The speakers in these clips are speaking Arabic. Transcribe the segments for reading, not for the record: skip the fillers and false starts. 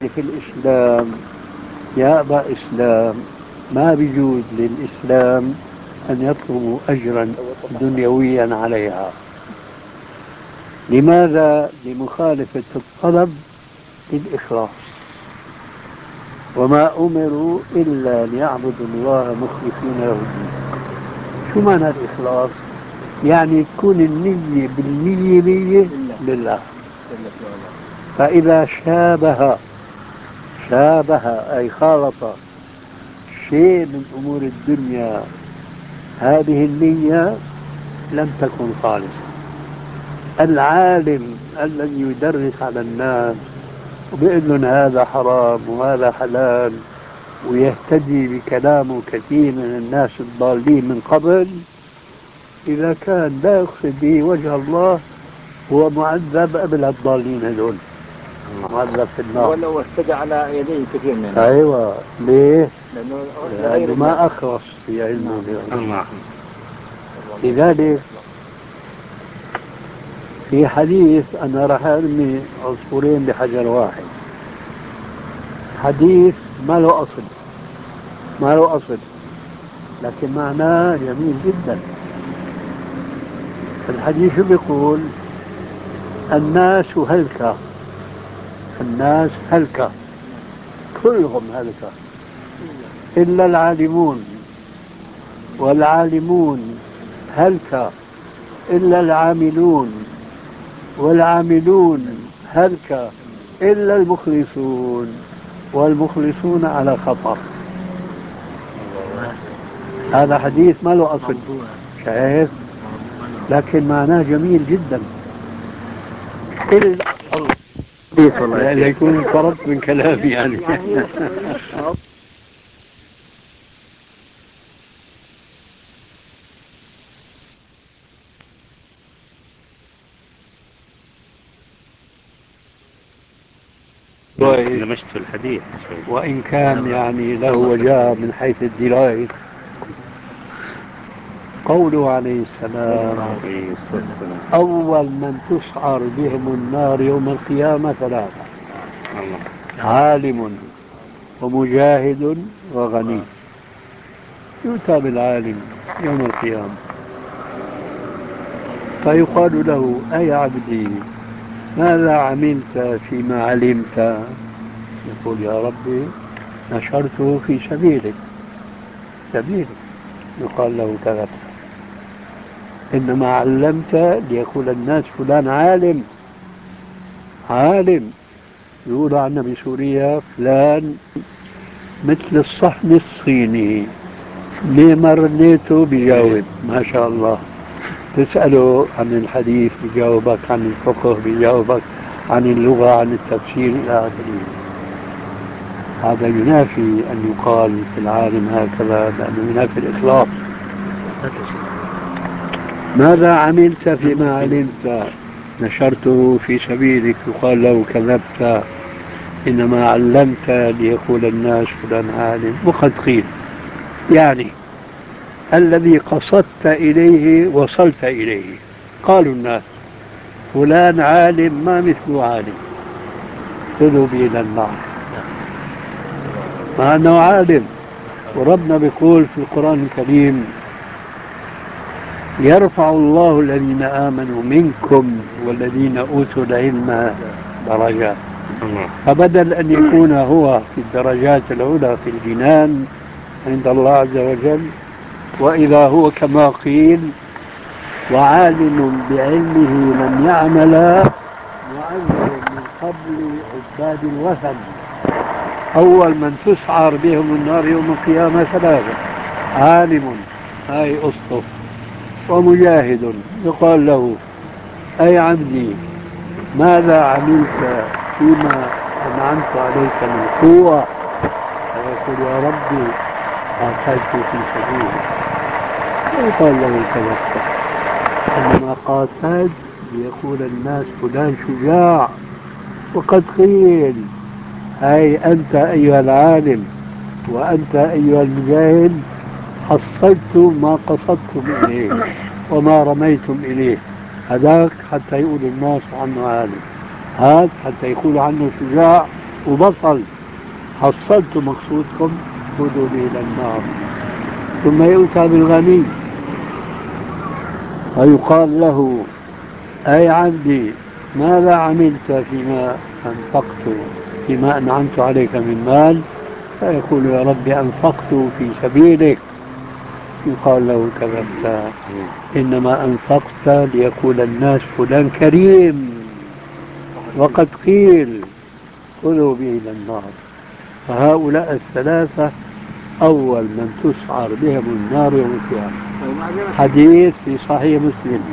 في الإسلام يا أبا إسلام ما بيجوز للإسلام أن يطلبوا أجرا دنيويا عليها. لماذا؟ لمخالفة الطلب للإخلاص، وما أمروا إلا ليعبدوا الله مخلصين له الدين. شو معنى الإخلاص؟ يعني تكون النية بالمية مية لله. فإذا شابه أي خالط شيء من أمور الدنيا هذه النية لم تكن خالصة. العالم الذي يدرس على الناس وبيقول لهم هذا حرام وهذا حلال ويهتدي بكلامه كثير من الناس الضالين من قبل، إذا كان لا يقصد به وجه الله هو معذب قبل الضالين هذول، معذب في النار. ولو اهتدى على يديه كثير منهم. أيوة، ليه؟ لأنه ما أخلص في علمه. الله. لذلك في حديث أنا راح أرمي عصفورين بحجر واحد. حديث ما له أصل لكن معناه جميل جدا. الحديث بيقول الناس هلكة كلهم هلكة إلا العالمون، والعالمون هلكة إلا العاملون، والعاملون هلكة إلا المخلصون، والمخلصون على خطر. هذا حديث ما له أصل، شايف؟ لكن معناه جميل جدا. إلا الله لا يكون فرط من كلامي يعني. لمست الحديث وإن كان يعني له وجاه من حيث الدلائل. قوله عليه السلام: أول من تسعر بهم النار يوم القيامة ثلاثة: عالم ومجاهد وغني. يؤتى بالعالم يوم القيامة فيقال له: أي عبدي ماذا عملت فيما علمت؟ يقول: يا ربي نشرته في سبيلك. يقال له: كذبت، إنما علمت ليقول الناس فلان عالم. يقول عنا بسوريا فلان مثل الصحن الصيني، ليه ما رديته بيجاوب ما شاء الله. تسأله عن الحديث بيجاوبك، عن الفقه بيجاوبك، عن اللغة، عن التفسير إلى آخره. هذا ينافي أن يقال في العالم هكذا، لأنه ينافي الإخلاص. ماذا عملت فيما علمت؟ نشرته في سبيلك. يقال له: كذبت، إنما علمت ليقول الناس فلان عالم. وقد قيل يعني الذي قصدت إليه وصلت إليه. قالوا الناس فلان عالم ما مثله عالم، خذوا به إلى النار مع أنه عالم. وربنا بيقول في القرآن الكريم: يرفع الله الذين آمنوا منكم والذين أوتوا العلم درجات. فبدل أن يكون هو في الدرجات العلى في الجنان عند الله عز وجل، وإذا هو كما قيل وعالم بعلمه لم يعمل، معذب من قبل عباد الوثن. أول من تسعر بهم النار يوم القيامة ثلاثة: عالم، هاي أسطف، ومجاهد. يقال له: أي عبدي ماذا عملت فيما أنعمت عليك من قوة؟ فيقول: يا ربي قاتلت في سبيلك. يقال له: كذبت، إنما قاتلت ليقول الناس فلان شجاع. وقد قيل: أي أنت أيها العالم وأنت أيها المجاهد حصلت ما قصدتم إليه وما رميتم إليه. هذاك حتى يقول الناس عنه عالم، هذا حتى يقول عنه شجاع، وبطل حصلتوا مقصودكم خذوا به إلى النار. ثم يؤتى بالغني ويقال له أي عبدي ماذا عملت فيما أنفقت فيما أنعمت عليك من مال؟ فيقول يا رب أنفقت في سبيلك. يقال له كذبت، إنما أنفقت ليقول الناس فلان كريم، وقد قيل خذوا به إلى النار. فهؤلاء الثلاثة أول من تسعر بهم النار يوم القيامة. حديث في صحيح مسلم.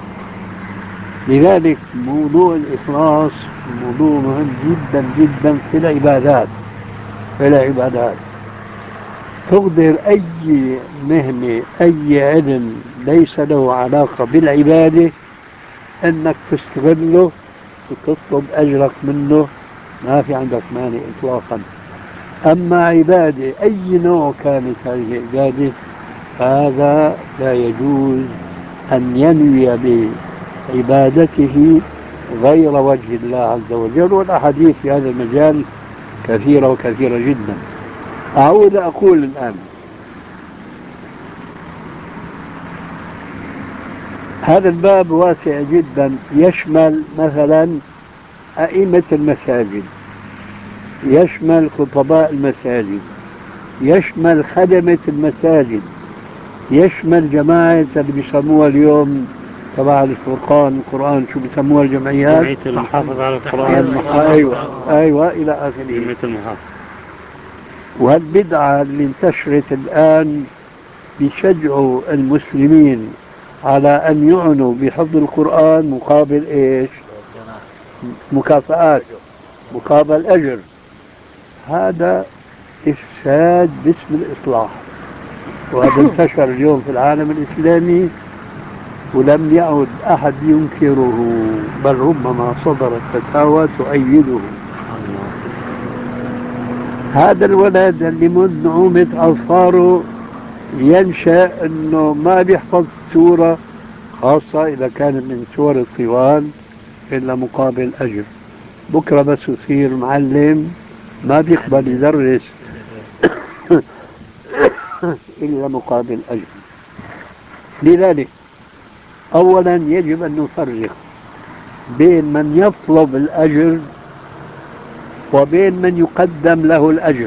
لذلك موضوع الإخلاص موضوع مهم جدا جدا في العبادات. تقدر أي مهنة أي علم ليس له علاقة بالعبادة أنك تستغله وتطلب أجرك منه، ما في عندك مانع إطلاقا. أما عبادة أي نوع كانت هذه العبادة فهذا لا يجوز أن ينوي بعبادته غير وجه الله عز وجل. والأحاديث في هذا المجال كثيرة وكثيرة جدا. أعود أقول الآن هذا الباب واسع جدا، يشمل مثلا أئمة المساجد، يشمل خطباء المساجد، يشمل خدمة المساجد، يشمل جماعة اللي بيسموها اليوم تبع القرآن شو بيسموها الجمعيات؟ جمعية المحافظة على القرآن. أيوة إلى آخره. جمعية المحافظة. وهالبدعة اللي انتشرت الآن بيشجعوا المسلمين على أن يعنوا بحفظ القرآن مقابل إيش؟ مكافآت، مقابل أجر. هذا إفساد باسم الإصلاح، وهذا انتشر اليوم في العالم الإسلامي ولم يعد أحد ينكره، بل ربما صدرت فتاوى تؤيده. هذا الولد اللي منذ نعومة أظفاره ينشأ أنه ما بيحفظ سورة، خاصة إذا كانت من سور الطوال، إلا مقابل أجر. بكرة بس يصير معلم ما بيقبل يدرس إلا مقابل أجر. لذلك أولا يجب أن نفرق بين من يطلب الأجر وبين من يقدم له الأجر.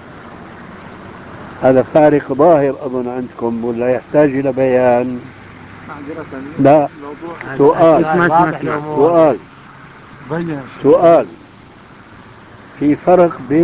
هذا فارق ظاهر أظن عندكم ولا يحتاج إلى بيان؟ لا. سؤال في فرق بين